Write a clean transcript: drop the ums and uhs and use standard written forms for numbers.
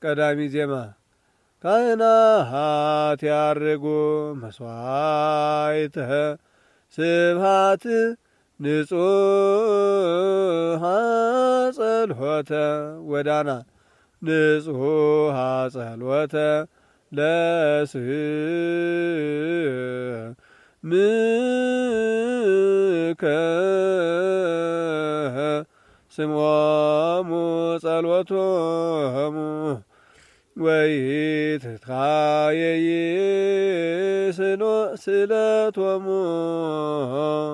ቀዳሚ ዜማ ካህናት ያርጉ መስዋዕተ ስብሃት ንጹሐ ጸልሖተ ወዳና ንጹሐ ጸልወተ ለስምከ ስሞሙ ጸልወቶሙ ወይትትኻየይ ስለቶሙ